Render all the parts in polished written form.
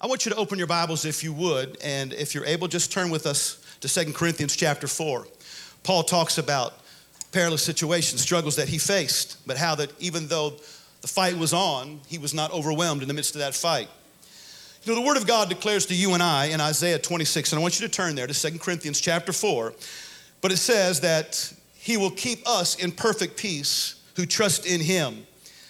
I want you to open your Bibles if you would, and if you're able, just turn with us to 2 Corinthians chapter 4. Paul talks about perilous situations, struggles that he faced, but how that even though the fight was on, he was not overwhelmed in the midst of that fight. You know, the Word of God declares to you and I in Isaiah 26, and I want you to turn there to 2 Corinthians chapter 4, but it says that he will keep us in perfect peace who trust in him,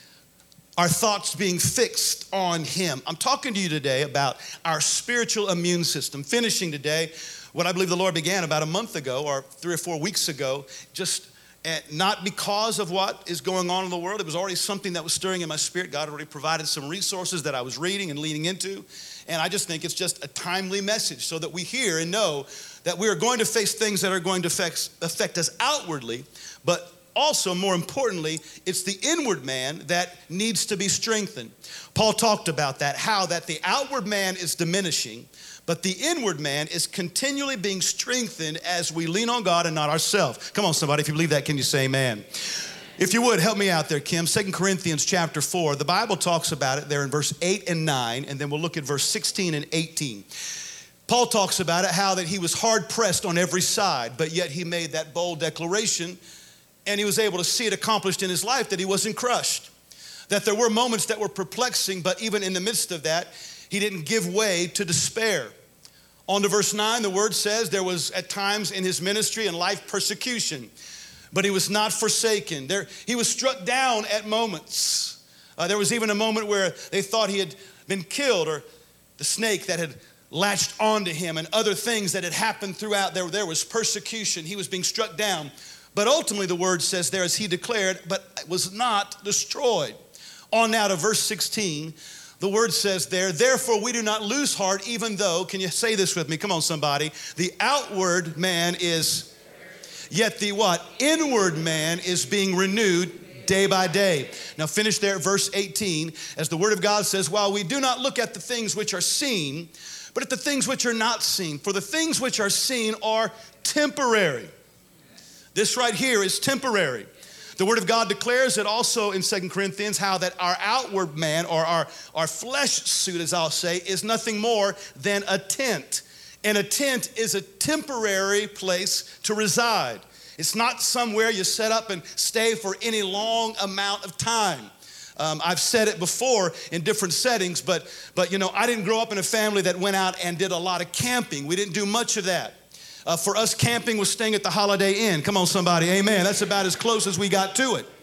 our thoughts being fixed on him. I'm talking to you today about our spiritual immune system, finishing today what I believe the Lord began about a month ago or 3 or 4 weeks ago, just not because of what is going on in the world. It was already something that was stirring in my spirit. God already provided some resources that I was reading and leaning into. And I just think it's just a timely message so that we hear and know that we are going to face things that are going to affect us outwardly, but also, more importantly, it's the inward man that needs to be strengthened. Paul talked about that, how that the outward man is diminishing, but the inward man is continually being strengthened as we lean on God and not ourselves. Come on, somebody, if you believe that, can you say amen? If you would, help me out there, Kim. 2 Corinthians chapter 4, the Bible talks about it there in verse 8 and 9, and then we'll look at verse 16 and 18. Paul talks about it, how that he was hard-pressed on every side, but yet he made that bold declaration, and he was able to see it accomplished in his life, that he wasn't crushed, that there were moments that were perplexing, but even in the midst of that, he didn't give way to despair. On to verse 9, the word says there was at times in his ministry and life persecution, but he was not forsaken. He was struck down at moments. There was even a moment where they thought he had been killed, or the snake that had latched onto him, and other things that had happened throughout. There was persecution. He was being struck down. But ultimately, the word says there, as he declared, but was not destroyed. On now to verse 16, the word says there, therefore we do not lose heart, even though, can you say this with me? Come on, somebody. The outward man is, yet the what? Inward man is being renewed day by day. Now finish there at verse 18, as the word of God says, while we do not look at the things which are seen, but at the things which are not seen. For the things which are seen are temporary. This right here is temporary. The Word of God declares it also in 2 Corinthians how that our outward man, or our flesh suit, as I'll say, is nothing more than a tent. And a tent is a temporary place to reside. It's not somewhere you set up and stay for any long amount of time. I've said it before in different settings, but you know, I didn't grow up in a family that went out and did a lot of camping. We didn't do much of that. For us, camping was staying at the Holiday Inn. Come on, somebody, amen. That's about as close as we got to it.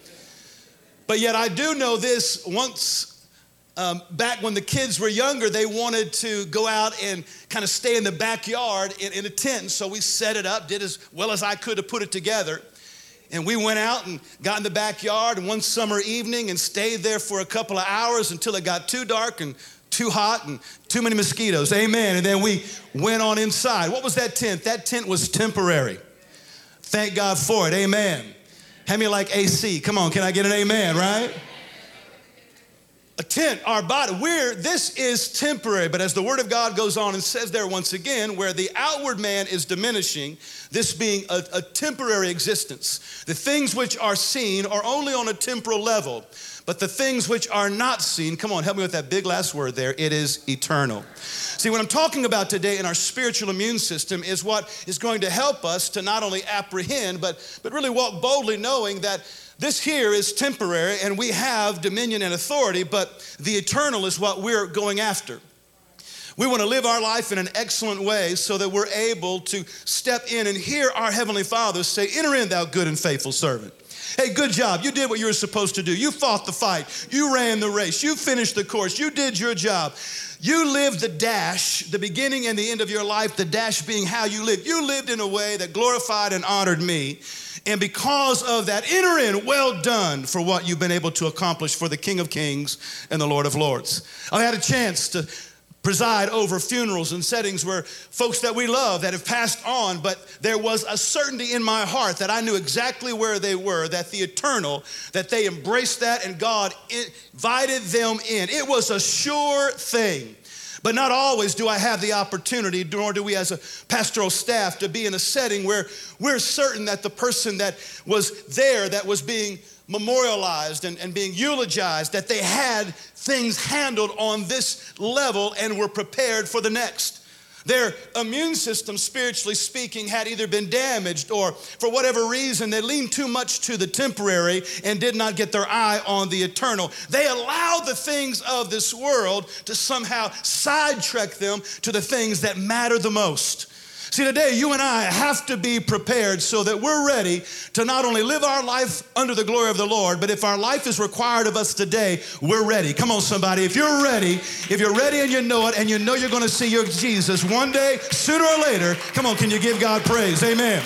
But yet I do know this, once back when the kids were younger, they wanted to go out and kind of stay in the backyard in a tent. And so we set it up, did as well as I could to put it together. And we went out and got in the backyard one summer evening and stayed there for a couple of hours until it got too dark and too hot and too many mosquitoes, amen. And then we went on inside. What was that tent? That tent was temporary. Thank God for it, amen. How many like AC? Come on, can I get an amen, right? A tent, our body, this is temporary, but as the Word of God goes on and says there once again, where the outward man is diminishing, this being a temporary existence. The things which are seen are only on a temporal level, but the things which are not seen, come on, help me with that big last word there, it is eternal. See, what I'm talking about today in our spiritual immune system is what is going to help us to not only apprehend, but really walk boldly knowing that this here is temporary and we have dominion and authority, but the eternal is what we're going after. We want to live our life in an excellent way so that we're able to step in and hear our Heavenly Father say, enter in, thou good and faithful servant. Hey, good job. You did what you were supposed to do. You fought the fight. You ran the race. You finished the course. You did your job. You lived the dash, the beginning and the end of your life, the dash being how you lived. You lived in a way that glorified and honored me. And because of that, enter in, well done for what you've been able to accomplish for the King of Kings and the Lord of Lords. I had a chance to preside over funerals and settings where folks that we love that have passed on, but there was a certainty in my heart that I knew exactly where they were, that the eternal, that they embraced that and God invited them in. It was a sure thing. But not always do I have the opportunity, nor do we as a pastoral staff, to be in a setting where we're certain that the person that was there, that was being memorialized and being eulogized, that they had things handled on this level and were prepared for the next. Their immune system, spiritually speaking, had either been damaged or for whatever reason, they leaned too much to the temporary and did not get their eye on the eternal. They allowed the things of this world to somehow sidetrack them to the things that matter the most. See, today you and I have to be prepared so that we're ready to not only live our life under the glory of the Lord, but if our life is required of us today, we're ready. Come on, somebody. If you're ready and you know it, and you know you're going to see your Jesus one day, sooner or later, come on, can you give God praise? Amen.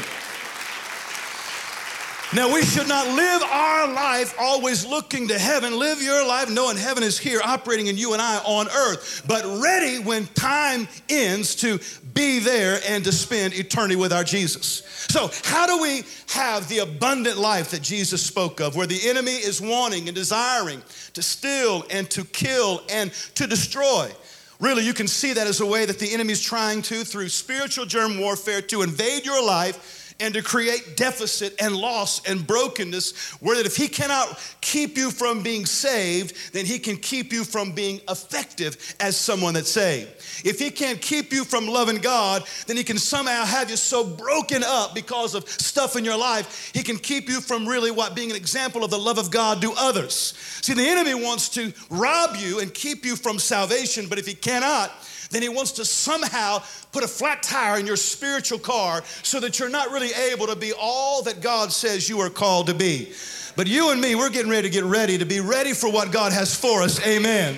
Now, we should not live our life always looking to heaven. Live your life knowing heaven is here operating in you and I on earth, but ready when time ends to be there and to spend eternity with our Jesus. So how do we have the abundant life that Jesus spoke of, where the enemy is wanting and desiring to steal and to kill and to destroy? Really, you can see that as a way that the enemy is trying to, through spiritual germ warfare, to invade your life and to create deficit and loss and brokenness, where that if he cannot keep you from being saved, then he can keep you from being effective as someone that's saved. If he can't keep you from loving God, then he can somehow have you so broken up because of stuff in your life, he can keep you from really being an example of the love of God to others. See, the enemy wants to rob you and keep you from salvation, but if he cannot, then he wants to somehow put a flat tire in your spiritual car so that you're not really able to be all that God says you are called to be. But you and me, we're getting ready to be ready for what God has for us. Amen.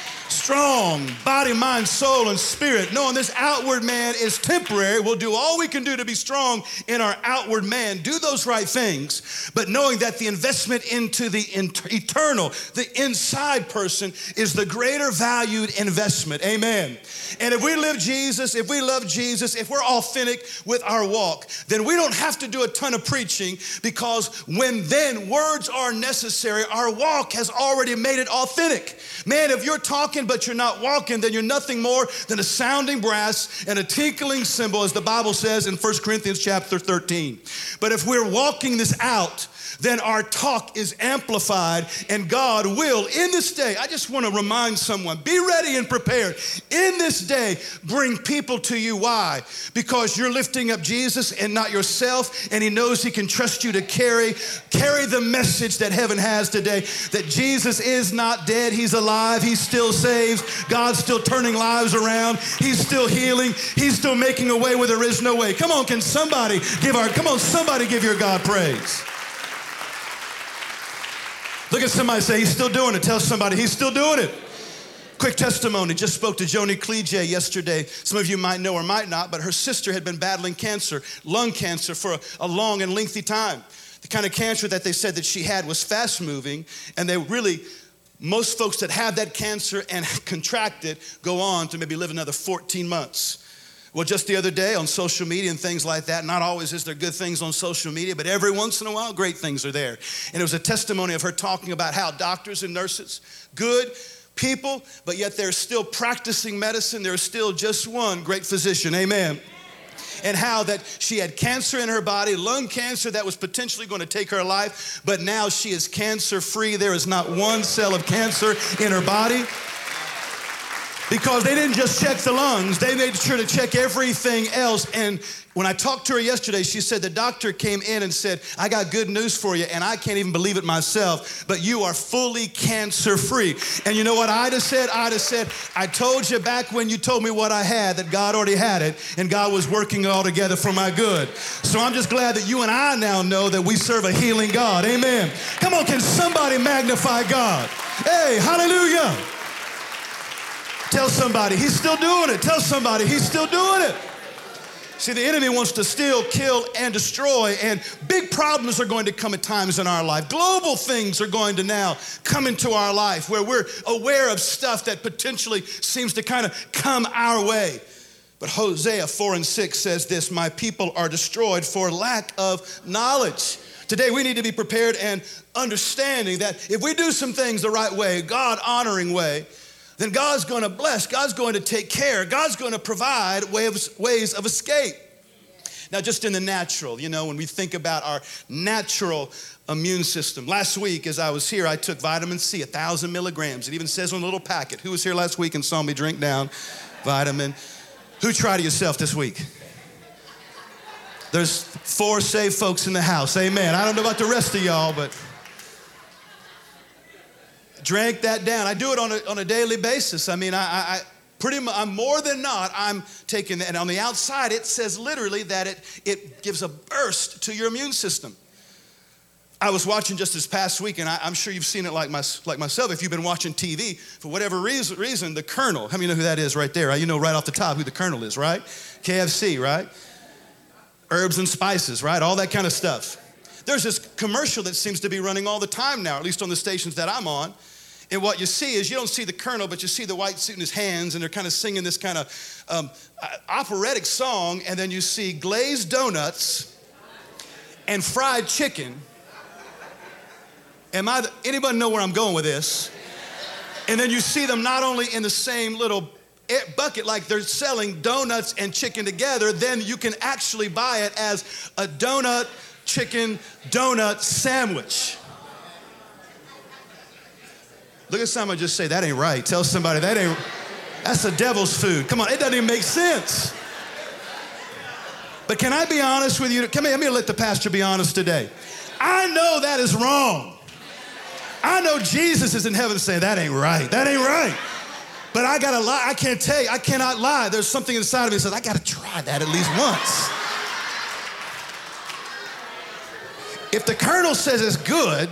Strong body, mind, soul, and spirit, knowing this outward man is temporary. We'll do all we can do to be strong in our outward man. Do those right things, but knowing that the investment into the eternal, the inside person, is the greater valued investment. Amen. And if we live Jesus, if we love Jesus, if we're authentic with our walk, then we don't have to do a ton of preaching, because when then words are necessary, our walk has already made it authentic. Man, if you're talking but you're not walking, then you're nothing more than a sounding brass and a tinkling cymbal, as the Bible says in 1 Corinthians chapter 13. But if we're walking this out, then our talk is amplified, and God will, in this day, I just want to remind someone, be ready and prepared. In this day, bring people to you. Why? Because you're lifting up Jesus and not yourself, and he knows he can trust you to carry the message that heaven has today, that Jesus is not dead, he's alive, he still saves, God's still turning lives around, he's still healing, he's still making a way where there is no way. Come on, somebody give your God praise. Look at somebody, say, he's still doing it. Tell somebody, he's still doing it. Quick testimony. Just spoke to Joni Clige yesterday. Some of you might know or might not, but her sister had been battling cancer, lung cancer, for a long and lengthy time. The kind of cancer that they said that she had was fast moving, and most folks that have that cancer and contract it go on to maybe live another 14 months. Well, just the other day on social media and things like that, not always is there good things on social media, but every once in a while, great things are there. And it was a testimony of her talking about how doctors and nurses, good people, but yet they're still practicing medicine. There's still just one great physician. Amen. And how that she had cancer in her body, lung cancer that was potentially going to take her life, but now she is cancer-free. There is not one cell of cancer in her body. Because they didn't just check the lungs, they made sure to check everything else. And when I talked to her yesterday, she said the doctor came in and said, I got good news for you, and I can't even believe it myself, but you are fully cancer-free. And you know what I'd have said? I told you back when you told me what I had, that God already had it, and God was working it all together for my good. So I'm just glad that you and I now know that we serve a healing God. Amen. Come on, can somebody magnify God? Hey, hallelujah. Tell somebody, he's still doing it. Tell somebody, he's still doing it. See, the enemy wants to steal, kill, and destroy, and big problems are going to come at times in our life. Global things are going to now come into our life where we're aware of stuff that potentially seems to kind of come our way. But Hosea 4:6 says this, my people are destroyed for lack of knowledge. Today, we need to be prepared and understanding that if we do some things the right way, God-honoring way, then God's going to bless, God's going to take care, God's going to provide ways of escape. Now, just in the natural, when we think about our natural immune system. Last week, as I was here, I took vitamin C, 1,000 milligrams. It even says on a little packet. Who was here last week and saw me drink down vitamin? Who tried it yourself this week? There's 4 saved folks in the house. Amen. I don't know about the rest of y'all, but drank that down. I do it on a daily basis. I mean, I'm more than not, I'm taking that. And on the outside, it says literally that it gives a burst to your immune system. I was watching just this past week, and I'm sure you've seen it like myself. If you've been watching TV, for whatever reason, the Colonel, how many know who that is right there? Right? You know right off the top who the Colonel is, right? KFC, right? Herbs and spices, right? All that kind of stuff. There's this commercial that seems to be running all the time now, at least on the stations that I'm on. And what you see is you don't see the Colonel, but you see the white suit in his hands, and they're kind of singing this kind of operatic song, and then you see glazed donuts and fried chicken. Anybody know where I'm going with this? And then you see them not only in the same little bucket, like they're selling donuts and chicken together, then you can actually buy it as a donut, chicken, donut sandwich. Look at somebody just say, that ain't right. Tell somebody, that's the devil's food. Come on, it doesn't even make sense. But can I be honest with you? Come here, let me let the pastor be honest today. I know that is wrong. I know Jesus is in heaven saying, that ain't right. That ain't right. But I gotta lie. I can't tell you. I cannot lie. There's something inside of me that says, I gotta try that at least once. If the Colonel says it's good,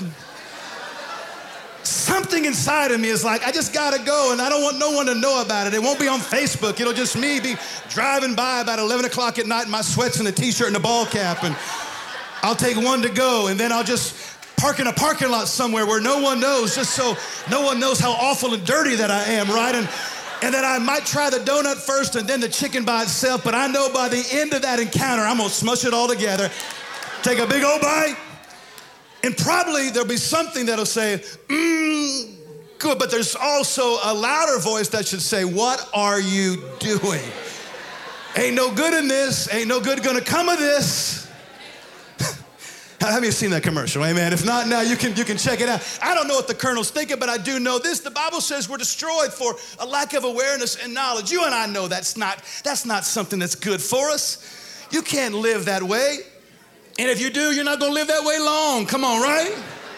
something inside of me is like, I just gotta go, and I don't want no one to know about it. It won't be on Facebook. It'll just me be driving by about 11 o'clock at night in my sweats and a t-shirt and a ball cap, and I'll take one to go, and then I'll just park in a parking lot somewhere where no one knows, just so no one knows how awful and dirty that I am, right? And then I might try the donut first and then the chicken by itself, but I know by the end of that encounter, I'm gonna smush it all together, take a big old bite, and probably there'll be something that'll say, good, but there's also a louder voice that should say, what are you doing? Ain't no good in this, ain't no good gonna come of this. How many have seen that commercial? Amen. If not, now you can check it out. I don't know what the Colonel's thinking, but I do know this. The Bible says we're destroyed for a lack of awareness and knowledge. You and I know that's not something that's good for us. You can't live that way. And if you do, you're not going to live that way long. Come on, right?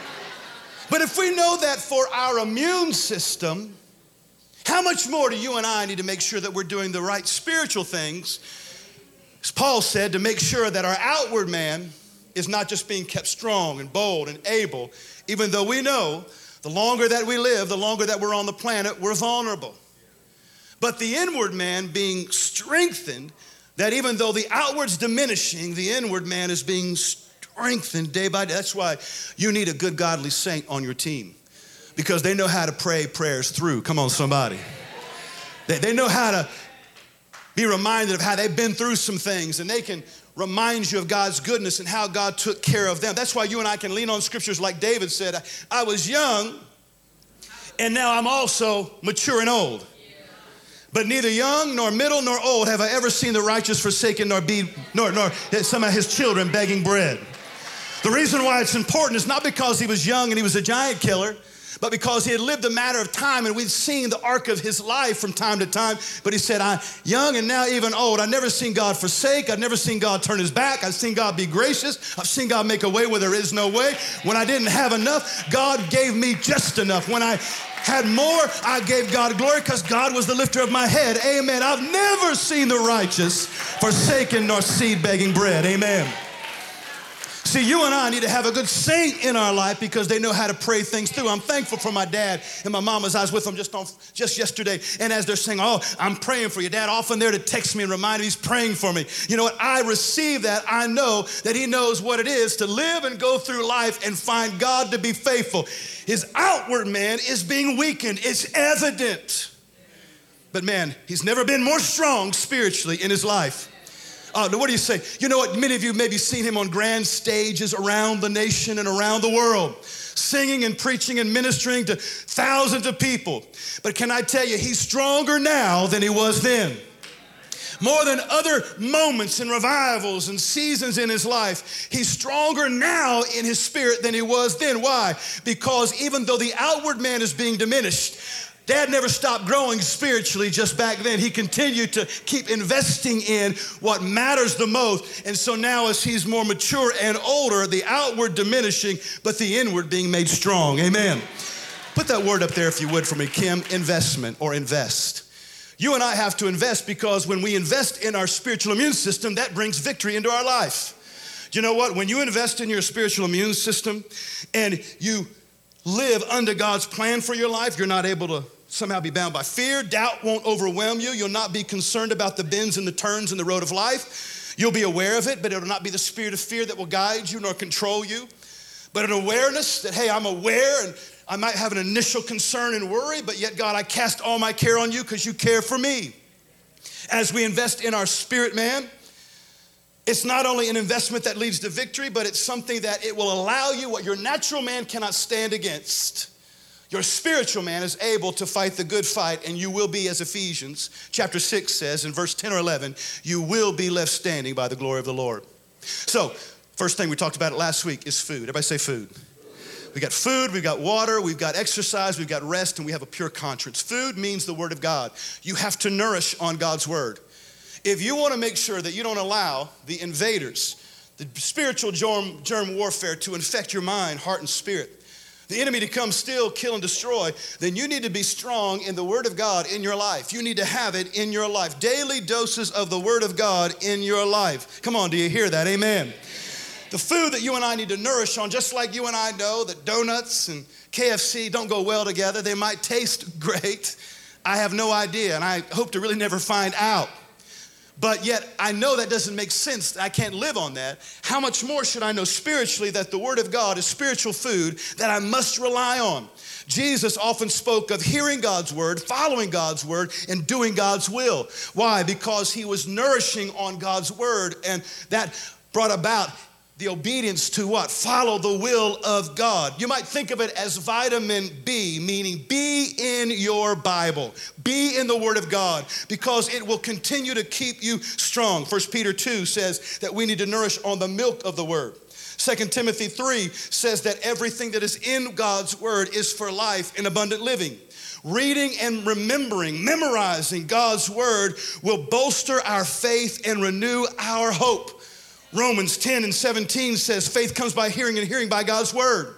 But if we know that for our immune system, how much more do you and I need to make sure that we're doing the right spiritual things, as Paul said, to make sure that our outward man is not just being kept strong and bold and able, even though we know the longer that we live, the longer that we're on the planet, we're vulnerable. But the inward man being strengthened, that even though the outward's diminishing, the inward man is being strengthened day by day. That's why you need a good godly saint on your team, because they know how to pray prayers through. Come on, somebody. They know how to be reminded of how they've been through some things, and they can remind you of God's goodness and how God took care of them. That's why you and I can lean on scriptures like David said, I was young, and now I'm also mature and old. But neither young nor middle nor old have I ever seen the righteous forsaken nor some of his children begging bread. The reason why it's important is not because he was young and he was a giant killer, but because he had lived a matter of time, and we'd seen the arc of his life from time to time. But he said, I'm young and now even old. I've never seen God forsake. I've never seen God turn his back. I've seen God be gracious. I've seen God make a way where there is no way. When I didn't have enough, God gave me just enough. When I had more, I gave God glory because God was the lifter of my head. Amen. I've never seen the righteous forsaken nor seed begging bread. Amen. See, you and I need to have a good saint in our life because they know how to pray things through. I'm thankful for my dad and my mom as I was with them just yesterday. And as they're saying, oh, I'm praying for you. Dad often there to text me and remind me he's praying for me. You know what? I receive that. I know that he knows what it is to live and go through life and find God to be faithful. His outward man is being weakened. It's evident. But man, he's never been more strong spiritually in his life. What do you say? You know what? Many of you maybe seen him on grand stages around the nation and around the world, singing and preaching and ministering to thousands of people. But can I tell you, he's stronger now than he was then. More than other moments and revivals and seasons in his life, he's stronger now in his spirit than he was then. Why? Because even though the outward man is being diminished, Dad never stopped growing spiritually just back then. He continued to keep investing in what matters the most. And so now as he's more mature and older, the outward diminishing, but the inward being made strong. Amen. Put that word up there if you would for me, Kim, investment or invest. You and I have to invest because when we invest in our spiritual immune system, that brings victory into our life. You know what? When you invest in your spiritual immune system and you live under God's plan for your life, you're not able to somehow be bound by fear. Doubt won't overwhelm you. You'll not be concerned about the bends and the turns in the road of life. You'll be aware of it, but it'll not be the spirit of fear that will guide you nor control you, but an awareness that, hey, I'm aware and I might have an initial concern and worry, but yet, God, I cast all my care on you because you care for me. As we invest in our spirit, man, it's not only an investment that leads to victory, but it's something that it will allow you what your natural man cannot stand against. Your spiritual man is able to fight the good fight, and you will be, as Ephesians chapter 6 says in verse 10 or 11, you will be left standing by the glory of the Lord. So, first thing we talked about it last week is food. Everybody say food. We got food, we've got water, we've got exercise, we've got rest, and we have a pure conscience. Food means the word of God. You have to nourish on God's word. If you want to make sure that you don't allow the invaders, the spiritual germ warfare to infect your mind, heart, and spirit, the enemy to come steal, kill, and destroy, then you need to be strong in the word of God in your life. You need to have it in your life. Daily doses of the word of God in your life. Come on, do you hear that? Amen. The food that you and I need to nourish on, just like you and I know that donuts and KFC don't go well together. They might taste great. I have no idea, and I hope to really never find out. But yet, I know that doesn't make sense. I can't live on that. How much more should I know spiritually that the word of God is spiritual food that I must rely on? Jesus often spoke of hearing God's word, following God's word, and doing God's will. Why? Because he was nourishing on God's word, and that brought about the obedience to what? Follow the will of God. You might think of it as vitamin B, meaning be in your Bible. Be in the Word of God because it will continue to keep you strong. 1 Peter 2 says that we need to nourish on the milk of the Word. 2 Timothy 3 says that everything that is in God's Word is for life and abundant living. Reading and remembering, memorizing God's Word will bolster our faith and renew our hope. Romans 10 and 17 says, faith comes by hearing and hearing by God's word.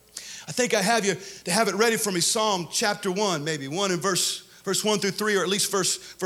I think I have you to have it ready for me. Psalm chapter 1, maybe 1 and verse 1 through 3, or at least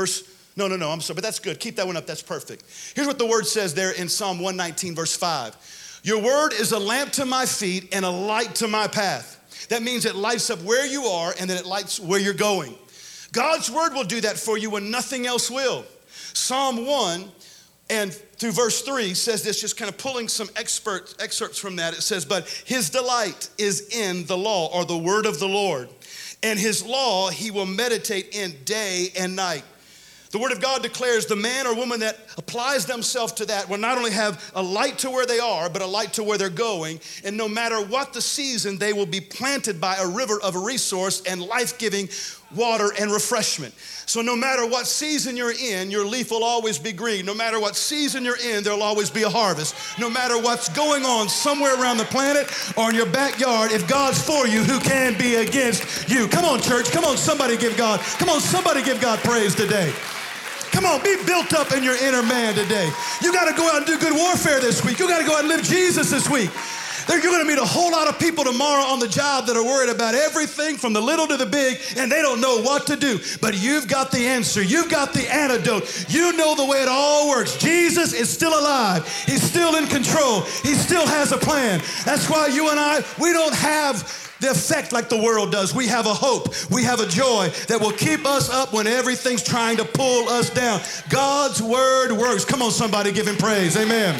no, I'm sorry, but that's good. Keep that one up, that's perfect. Here's what the word says there in Psalm 119, verse 5. Your word is a lamp to my feet and a light to my path. That means it lights up where you are and then it lights where you're going. God's word will do that for you when nothing else will. Psalm 1 and through verse 3 says this, just kind of pulling some excerpts from that. It says, but his delight is in the law, or the word of the Lord, and his law he will meditate in day and night. The word of God declares the man or woman that applies themselves to that will not only have a light to where they are, but a light to where they're going. And no matter what the season, they will be planted by a river of a resource and life-giving water and refreshment. So no matter what season you're in, your leaf will always be green. No matter what season you're in, there'll always be a harvest. No matter what's going on somewhere around the planet or in your backyard, if God's for you, who can be against you? Come on, church. Come on, somebody give God praise today. Come on, be built up in your inner man today. You got to go out and do good warfare this week. You got to go out and live Jesus this week. You're going to meet a whole lot of people tomorrow on the job that are worried about everything from the little to the big, and they don't know what to do. But you've got the answer. You've got the antidote. You know the way it all works. Jesus is still alive. He's still in control. He still has a plan. That's why you and I, we don't have the effect like the world does. We have a hope. We have a joy that will keep us up when everything's trying to pull us down. God's word works. Come on, somebody, give him praise. Amen.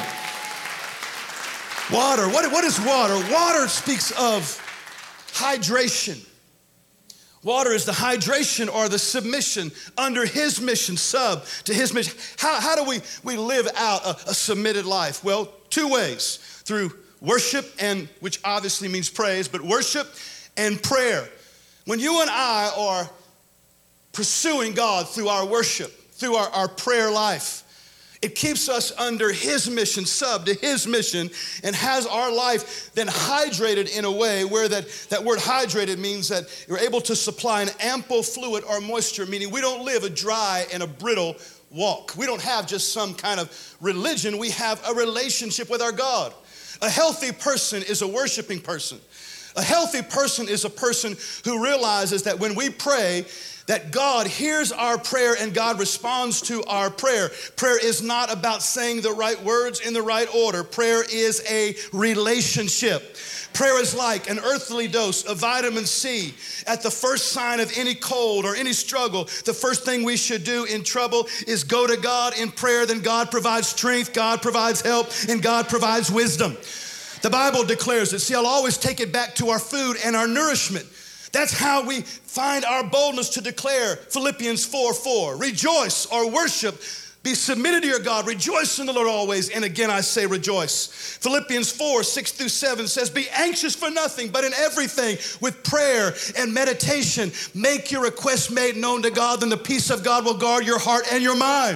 Water. What is water? Water speaks of hydration. Water is the hydration or the submission under his mission, sub to his mission. How do we live out a submitted life? Well, two ways. Through worship, and which obviously means praise, but worship and prayer. When you and I are pursuing God through our worship, through our prayer life. It keeps us under his mission, sub to his mission, and has our life then hydrated in a way where that word hydrated means that you're able to supply an ample fluid or moisture, meaning we don't live a dry and a brittle walk. We don't have just some kind of religion. We have a relationship with our God. A healthy person is a worshiping person. A healthy person is a person who realizes that when we pray, that God hears our prayer and God responds to our prayer. Prayer is not about saying the right words in the right order. Prayer is a relationship. Prayer is like an earthly dose of vitamin C. At the first sign of any cold or any struggle, the first thing we should do in trouble is go to God in prayer. Then God provides strength, God provides help, and God provides wisdom. The Bible declares it. See, I'll always take it back to our food and our nourishment. That's how we find our boldness to declare Philippians 4:4. Rejoice or worship. Be submitted to your God. Rejoice in the Lord always. And again, I say rejoice. Philippians 4:6-7 says, be anxious for nothing, but in everything with prayer and meditation, make your requests made known to God. Then the peace of God will guard your heart and your mind.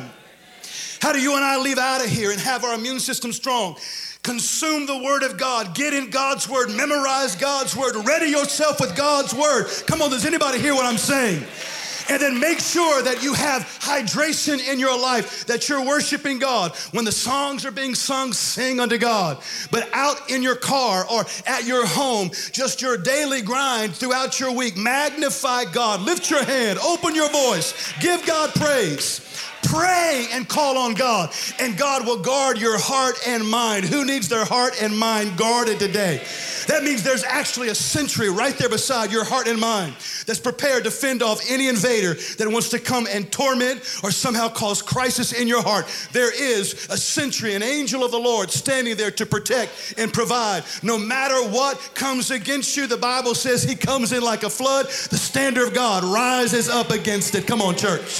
How do you and I leave out of here and have our immune system strong? Consume the word of God. Get in God's word. Memorize God's word. Ready yourself with God's word. Come on, does anybody hear what I'm saying? And then make sure that you have hydration in your life, that you're worshiping God. When the songs are being sung, sing unto God. But out in your car or at your home, just your daily grind throughout your week, magnify God. Lift your hand, open your voice, give God praise. Pray and call on God, and God will guard your heart and mind. Who needs their heart and mind guarded today? That means there's actually a sentry right there beside your heart and mind that's prepared to fend off any invader that wants to come and torment or somehow cause crisis in your heart. There is a sentry, an angel of the Lord standing there to protect and provide. No matter what comes against you, the Bible says he comes in like a flood. The standard of God rises up against it. Come on, church.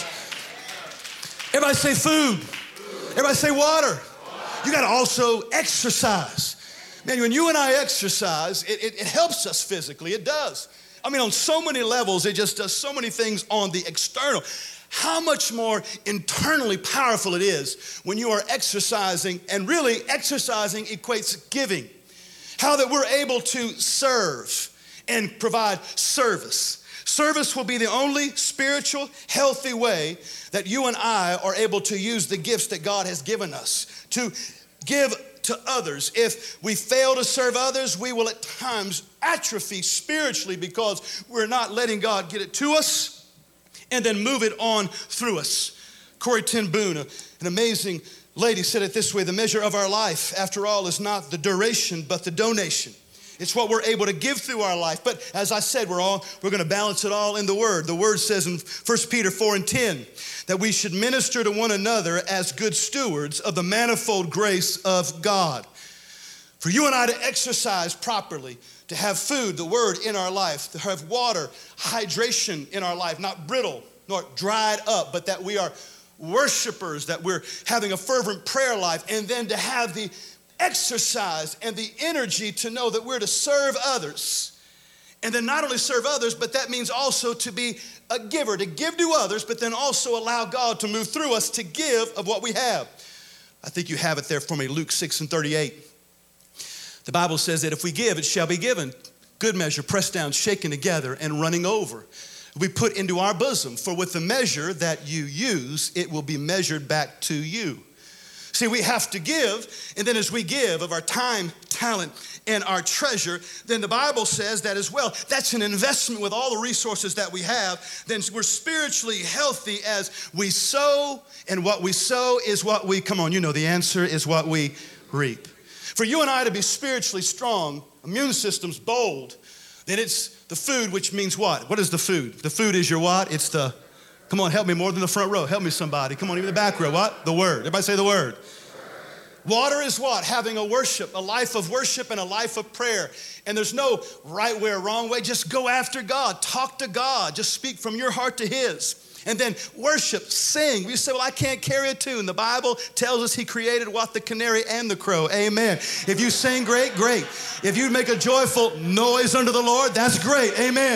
Everybody say food. Everybody say water. You got to also exercise. Man, when you and I exercise, it helps us physically. It does. I mean, on so many levels, it just does so many things on the external. How much more internally powerful it is when you are exercising, and really exercising equates giving. How that we're able to serve and provide service. Service will be the only spiritual, healthy way that you and I are able to use the gifts that God has given us to give to others. If we fail to serve others, we will at times atrophy spiritually because we're not letting God get it to us and then move it on through us. Corrie ten Boom, an amazing lady, said it this way: the measure of our life, after all, is not the duration, but the donation. It's what we're able to give through our life. But as I said, we're going to balance it all in the Word. The Word says in 1 Peter 4:10 that we should minister to one another as good stewards of the manifold grace of God. For you and I to exercise properly, to have food, the Word in our life, to have water, hydration in our life, not brittle nor dried up, but that we are worshipers, that we're having a fervent prayer life, and then to have the exercise and the energy to know that we're to serve others. And then not only serve others, but that means also to be a giver, to give to others, but then also allow God to move through us to give of what we have. I think you have it there for me, Luke 6:38. The Bible says that if we give, it shall be given. Good measure, pressed down, shaken together, and running over. We put into our bosom, for with the measure that you use, it will be measured back to you. See, we have to give, and then as we give of our time, talent, and our treasure, then the Bible says that as well. That's an investment with all the resources that we have. Then we're spiritually healthy as we sow, and what we sow is what we, come on, you know the answer is what we reap. For you and I to be spiritually strong, immune system's bold, then it's the food, which means what? What is the food? The food is your what? It's the, come on, help me more than the front row. Help me somebody. Come on, even the back row. What? The Word. Everybody say the Word. Water is what? Having a worship, a life of worship and a life of prayer. And there's no right way or wrong way. Just go after God. Talk to God. Just speak from your heart to His. And then worship, sing. You say, well, I can't carry a tune. The Bible tells us He created what? The canary and the crow. Amen. If you sing, great, great. If you make a joyful noise unto the Lord, that's great. Amen.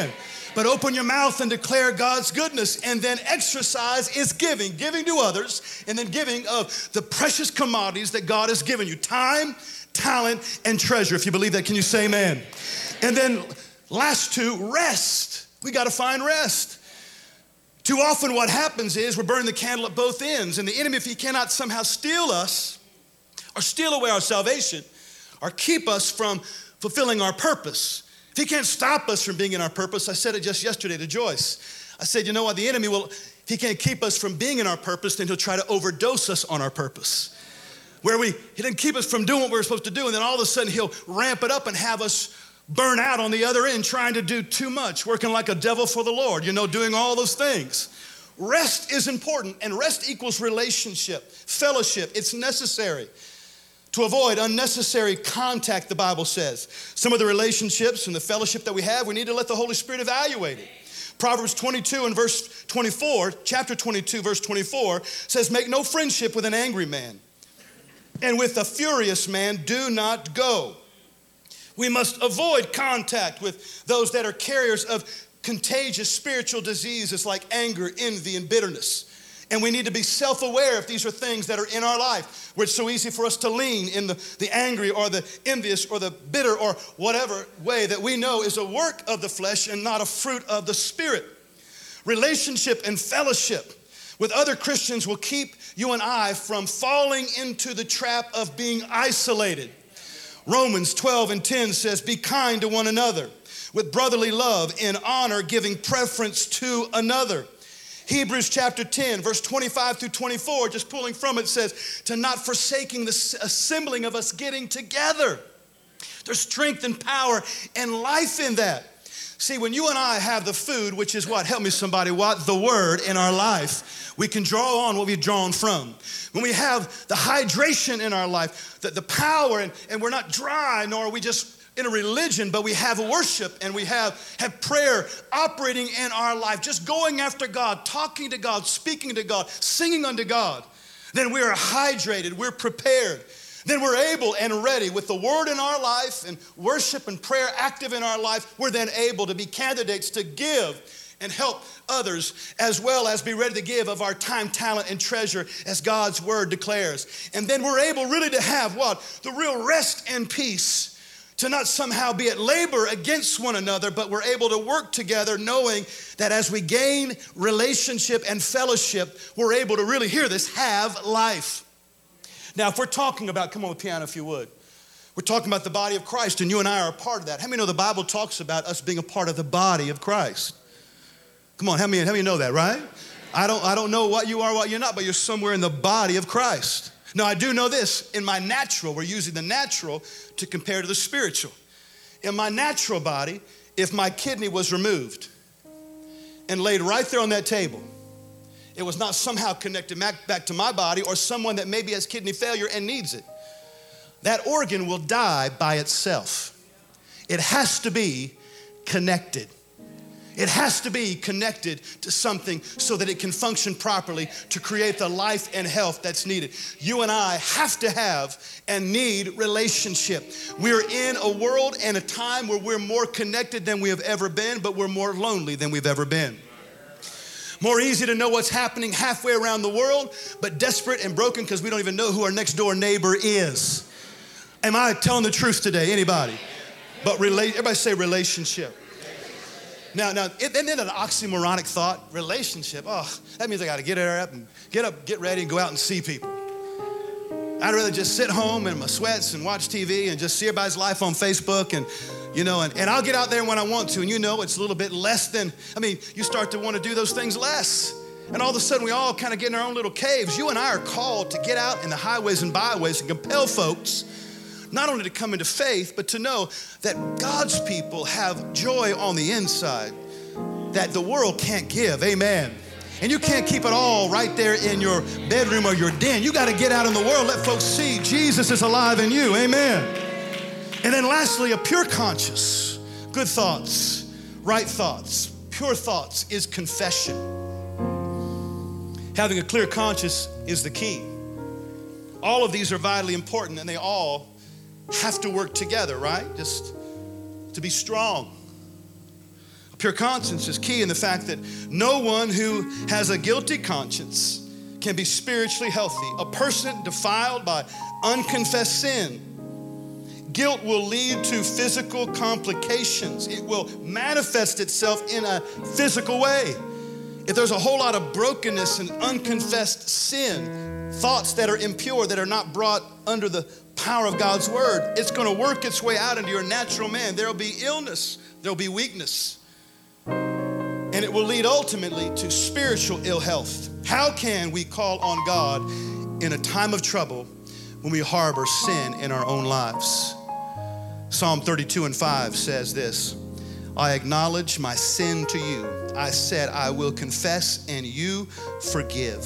But open your mouth and declare God's goodness. And then exercise is giving to others, and then giving of the precious commodities that God has given you. Time, talent, and treasure. If you believe that, can you say amen? And then last two, rest. We got to find rest. Too often what happens is we're burning the candle at both ends. And the enemy, if he cannot somehow steal us or steal away our salvation or keep us from fulfilling our purpose, if he can't stop us from being in our purpose, I said it just yesterday to Joyce. I said, you know what, the enemy will, if he can't keep us from being in our purpose, then he'll try to overdose us on our purpose. Where he didn't keep us from doing what we're supposed to do, and then all of a sudden he'll ramp it up and have us burn out on the other end, trying to do too much, working like a devil for the Lord, doing all those things. Rest is important, and rest equals relationship, fellowship. It's necessary to avoid unnecessary contact, the Bible says. Some of the relationships and the fellowship that we have, we need to let the Holy Spirit evaluate it. Proverbs 22 and verse 24, chapter 22, verse 24, says, make no friendship with an angry man, and with a furious man do not go. We must avoid contact with those that are carriers of contagious spiritual diseases like anger, envy, and bitterness. And we need to be self-aware if these are things that are in our life, where it's so easy for us to lean in the angry or the envious or the bitter or whatever way that we know is a work of the flesh and not a fruit of the Spirit. Relationship and fellowship with other Christians will keep you and I from falling into the trap of being isolated. Romans 12 and 10 says, be kind to one another with brotherly love, in honor, giving preference to another. Hebrews chapter 10, verse 25 through 24, just pulling from it, says, to not forsaking the assembling of us getting together. There's strength and power and life in that. See, when you and I have the food, which is what? Help me somebody, what? The Word in our life, we can draw on what we've drawn from. When we have the hydration in our life, the power, and we're not dry, nor are we just in a religion, but we have worship and we have prayer operating in our life, just going after God, talking to God, speaking to God, singing unto God, then we are hydrated, we're prepared. Then we're able and ready with the Word in our life and worship and prayer active in our life. We're then able to be candidates to give and help others, as well as be ready to give of our time, talent, and treasure as God's Word declares. And then we're able really to have what? The real rest and peace, to not somehow be at labor against one another, but we're able to work together knowing that as we gain relationship and fellowship, we're able to really, hear this, have life. Now, if we're talking about, come on, piano if you would, we're talking about the body of Christ, and you and I are a part of that. How many know the Bible talks about us being a part of the body of Christ? Come on, how many know that, right? I don't know what you are, what you're not, but you're somewhere in the body of Christ. Now, I do know this, in my natural, we're using the natural to compare to the spiritual. In my natural body, if my kidney was removed and laid right there on that table, it was not somehow connected back to my body or someone that maybe has kidney failure and needs it, that organ will die by itself. It has to be connected. It has to be connected to something so that it can function properly to create the life and health that's needed. You and I have to have and need relationship. We're in a world and a time where we're more connected than we have ever been, but we're more lonely than we've ever been. More easy to know what's happening halfway around the world, but desperate and broken because we don't even know who our next door neighbor is. Am I telling the truth today? Anybody? But everybody say relationship. Now, isn't it an oxymoronic thought? Relationship. Oh, that means I got to get up, get ready, and go out and see people. I'd rather just sit home in my sweats and watch TV and just see everybody's life on Facebook and I'll get out there when I want to. And it's a little bit less than, you start to want to do those things less. And all of a sudden we all kind of get in our own little caves. You and I are called to get out in the highways and byways and compel folks not only to come into faith, but to know that God's people have joy on the inside that the world can't give. Amen. And you can't keep it all right there in your bedroom or your den. You got to get out in the world, let folks see Jesus is alive in you. Amen. And then lastly, a pure conscience, good thoughts, right thoughts, pure thoughts is confession. Having a clear conscience is the key. All of these are vitally important, and they all have to work together, right? Just to be strong. A Pure conscience is key in the fact that no one who has a guilty conscience can be spiritually healthy. A person defiled by unconfessed sin, guilt will lead to physical complications. It will manifest itself in a physical way. If there's a whole lot of brokenness and unconfessed sin, thoughts that are impure, that are not brought under the power of God's word, it's going to work its way out into your natural man. There'll be illness, there'll be weakness, and it will lead ultimately to spiritual ill health. How can we call on God in a time of trouble when we harbor sin in our own lives? Psalm 32:5 says this, I acknowledge my sin to you. I said, I will confess and you forgive.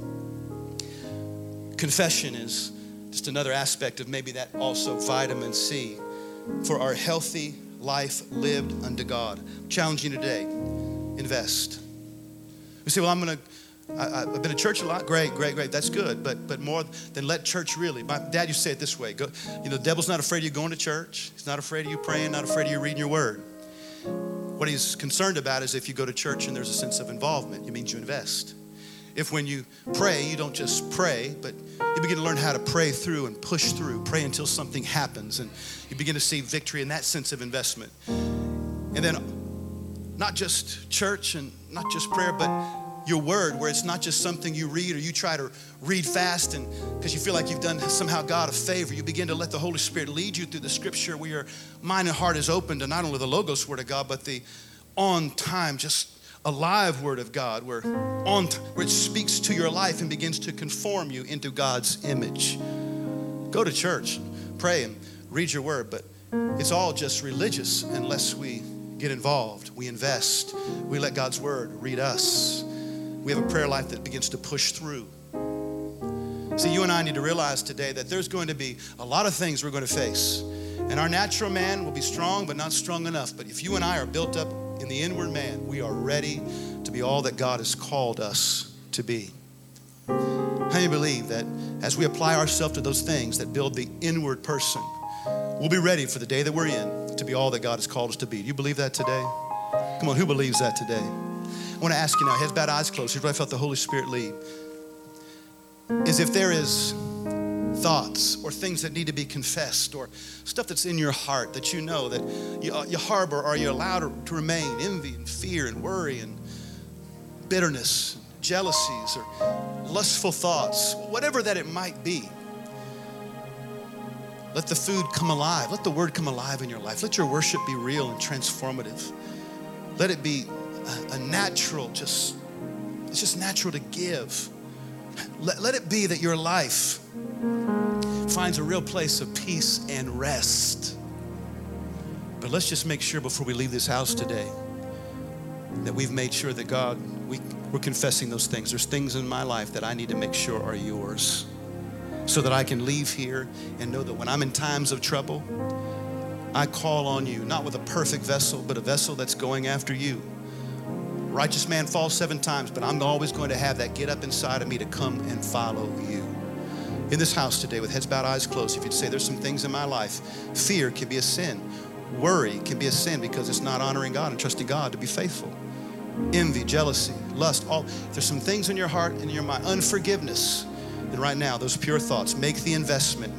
Confession is just another aspect of maybe that also vitamin C for our healthy life lived unto God. I'm challenging you today, invest. You say, well, I've been to church a lot. Great. That's good. But more than let church really. My dad used to say it this way. The devil's not afraid of you going to church. He's not afraid of you praying, not afraid of you reading your word. What he's concerned about is if you go to church and there's a sense of involvement, it means you invest. If when you pray, you don't just pray, but you begin to learn how to pray through and push through, pray until something happens, and you begin to see victory in that sense of investment. And then not just church and not just prayer, but your word, where it's not just something you read or you try to read fast and because you feel like you've done somehow God a favor. You begin to let the Holy Spirit lead you through the scripture where your mind and heart is open to not only the Logos word of God, but the on time, just alive word of God where it speaks to your life and begins to conform you into God's image. Go to church, pray and read your word, but it's all just religious unless we get involved. We invest. We let God's word read us. We have a prayer life that begins to push through. See, you and I need to realize today that there's going to be a lot of things we're going to face. And our natural man will be strong, but not strong enough. But if you and I are built up in the inward man, we are ready to be all that God has called us to be. How do you believe that as we apply ourselves to those things that build the inward person, we'll be ready for the day that we're in to be all that God has called us to be? Do you believe that today? Come on, who believes that today? I want to ask you now, heads bowed, eyes closed. Here's where I felt the Holy Spirit lead. Is if there is thoughts or things that need to be confessed or stuff that's in your heart that you know that you harbor or you allow to remain, envy and fear and worry and bitterness, jealousies or lustful thoughts, whatever that it might be. Let the food come alive. Let the word come alive in your life. Let your worship be real and transformative. Let it be a natural, it's just natural to give. Let it be that your life finds a real place of peace and rest. But let's just make sure before we leave this house today that we've made sure that God, we're confessing those things. There's things in my life that I need to make sure are yours so that I can leave here and know that when I'm in times of trouble, I call on you, not with a perfect vessel, but a vessel that's going after you. Righteous man falls 7 times, but I'm always going to have that get up inside of me to come and follow you. In this house today with heads bowed, eyes closed, if you'd say there's some things in my life, fear can be a sin. Worry can be a sin because it's not honoring God and trusting God to be faithful. Envy, jealousy, lust, if there's some things in your heart and in your mind, unforgiveness, then right now, those pure thoughts, make the investment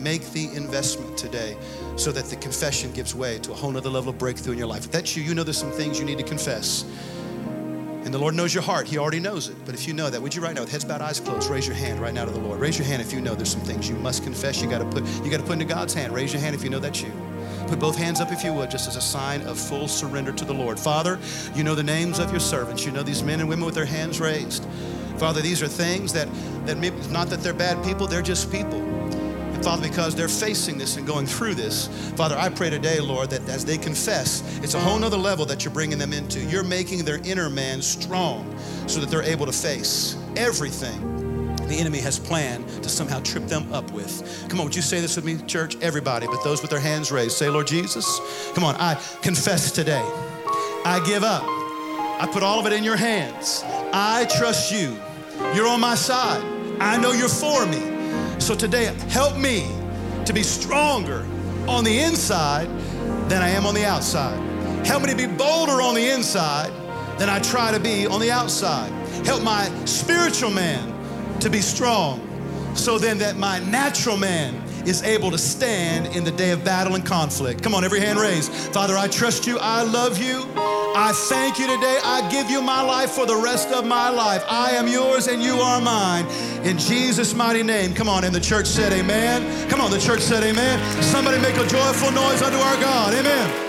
today so that the confession gives way to a whole nother level of breakthrough in your life. If that's you, you know there's some things you need to confess. And the Lord knows your heart. He already knows it. But if you know that, would you right now, with heads bowed, eyes closed, raise your hand right now to the Lord. Raise your hand if you know there's some things you must confess. You got to put into God's hand. Raise your hand if you know that's you. Put both hands up if you would, just as a sign of full surrender to the Lord. Father, you know the names of your servants. You know these men and women with their hands raised. Father, these are things that maybe, not that they're bad people, they're just people. Father, because they're facing this and going through this, Father, I pray today, Lord, that as they confess, it's a whole nother level that you're bringing them into. You're making their inner man strong so that they're able to face everything the enemy has planned to somehow trip them up with. Come on, would you say this with me, church? Everybody, but those with their hands raised. Say, Lord Jesus, come on, I confess today. I give up. I put all of it in your hands. I trust you. You're on my side. I know you're for me. So today, help me to be stronger on the inside than I am on the outside. Help me to be bolder on the inside than I try to be on the outside. Help my spiritual man to be strong, so then that my natural man is able to stand in the day of battle and conflict. Come on, every hand raised. Father, I trust you. I love you. I thank you today. I give you my life for the rest of my life. I am yours and you are mine. In Jesus' mighty name. Come on, and the church said amen. Come on, the church said amen. Somebody make a joyful noise unto our God. Amen.